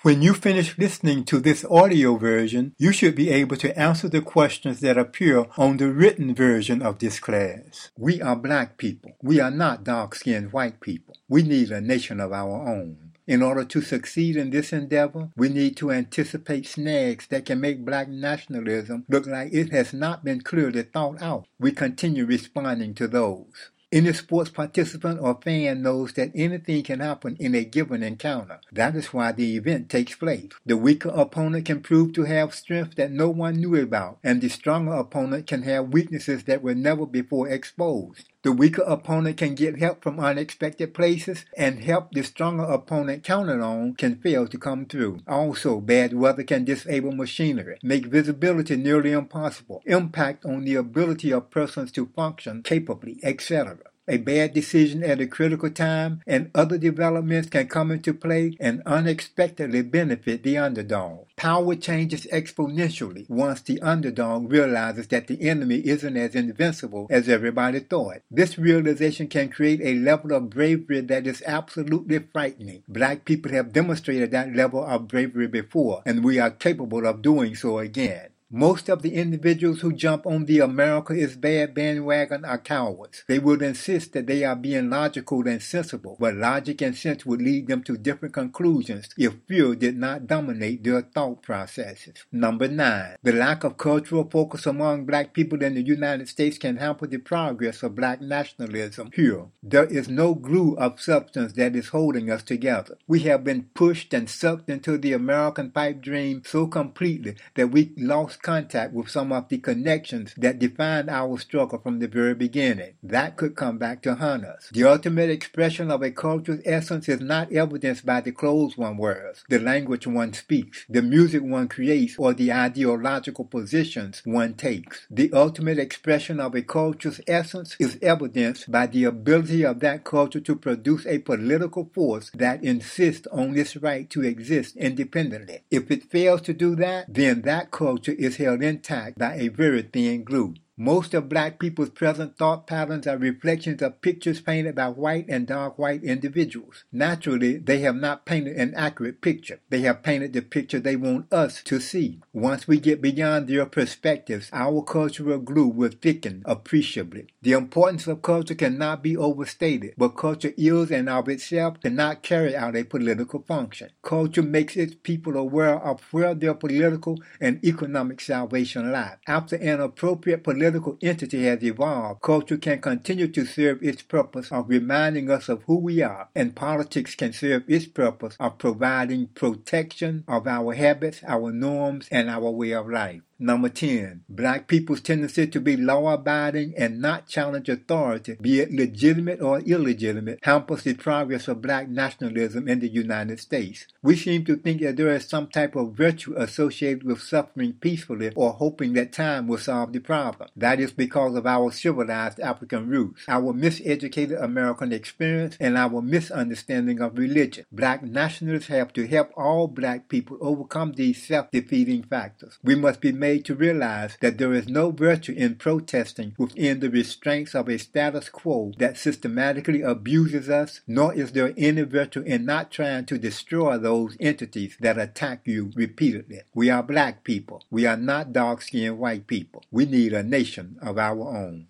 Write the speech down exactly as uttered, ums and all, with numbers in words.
When you finish listening to this audio version, you should be able to answer the questions that appear on the written version of this class. We are black people. We are not dark-skinned white people. We need a nation of our own. In order to succeed in this endeavor, we need to anticipate snags that can make black nationalism look like it has not been clearly thought out. We continue responding to those. Any sports participant or fan knows that anything can happen in a given encounter. That is why the event takes place. The weaker opponent can prove to have strength that no one knew about, and the stronger opponent can have weaknesses that were never before exposed. The weaker opponent can get help from unexpected places, and help the stronger opponent counted on can fail to come through. Also, bad weather can disable machinery, make visibility nearly impossible, impact on the ability of persons to function capably, et cetera. A bad decision at a critical time and other developments can come into play and unexpectedly benefit the underdog. Power changes exponentially once the underdog realizes that the enemy isn't as invincible as everybody thought. This realization can create a level of bravery that is absolutely frightening. Black people have demonstrated that level of bravery before, and we are capable of doing so again. Most of the individuals who jump on the America is Bad bandwagon are cowards. They would insist that they are being logical and sensible, but logic and sense would lead them to different conclusions if fear did not dominate their thought processes. Number nine, the lack of cultural focus among black people in the United States can hamper the progress of black nationalism here. There is no glue of substance that is holding us together. We have been pushed and sucked into the American pipe dream so completely that we lost contact with some of the connections that defined our struggle from the very beginning. That could come back to haunt us. The ultimate expression of a culture's essence is not evidenced by the clothes one wears, the language one speaks, the music one creates, or the ideological positions one takes. The ultimate expression of a culture's essence is evidenced by the ability of that culture to produce a political force that insists on its right to exist independently. If it fails to do that, then that culture is is held intact by a very thin glue. Most of black people's present thought patterns are reflections of pictures painted by white and dark white individuals. Naturally, they have not painted an accurate picture. They have painted the picture they want us to see. Once we get beyond their perspectives, our cultural glue will thicken appreciably. The importance of culture cannot be overstated, but culture is and of itself cannot carry out a political function. Culture makes its people aware of where their political and economic salvation lie. After an appropriate political political entity has evolved, culture can continue to serve its purpose of reminding us of who we are, and politics can serve its purpose of providing protection of our habits, our norms, and our way of life. Number ten, black people's tendency to be law-abiding and not challenge authority, be it legitimate or illegitimate, hampers the progress of black nationalism in the United States. We seem to think that there is some type of virtue associated with suffering peacefully or hoping that time will solve the problem. That is because of our civilized African roots, our miseducated American experience, and our misunderstanding of religion. Black nationalists have to help all black people overcome these self-defeating factors. We must be made to realize that there is no virtue in protesting within the restraints of a status quo that systematically abuses us, nor is there any virtue in not trying to destroy those entities that attack you repeatedly. We are black people. We are not dark-skinned white people. We need a nation of our own.